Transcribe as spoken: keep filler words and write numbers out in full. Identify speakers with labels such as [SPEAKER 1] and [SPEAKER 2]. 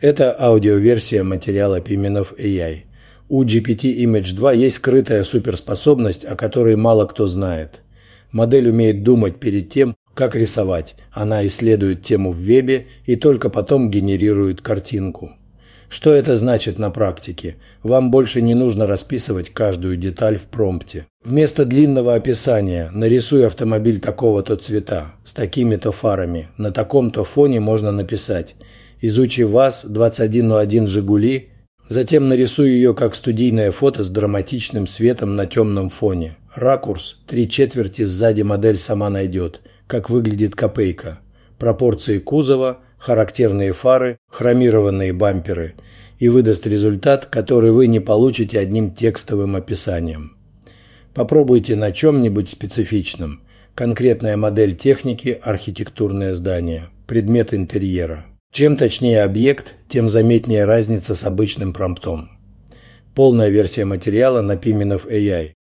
[SPEAKER 1] Это аудиоверсия материала Pimenov эй ай. У джи пи ти Image два есть скрытая суперспособность, о которой мало кто знает. Модель умеет думать перед тем, как рисовать. Она исследует тему в вебе и только потом генерирует картинку. Что это значит на практике? Вам больше не нужно расписывать каждую деталь в промпте. Вместо длинного описания «нарисуй автомобиль такого-то цвета, с такими-то фарами, на таком-то фоне» можно написать «изучи ВАЗ двадцать один ноль один Жигули», затем нарисуй ее как студийное фото с драматичным светом на темном фоне. Ракурс, три четверти сзади модель сама найдет, как выглядит копейка, пропорции кузова, характерные фары, хромированные бамперы и выдаст результат, который вы не получите одним текстовым описанием. Попробуйте на чем-нибудь специфичном. Конкретная модель техники, архитектурное здание, предмет интерьера. Чем точнее объект, тем заметнее разница с обычным промптом. Полная версия материала на Pimenov эй ай.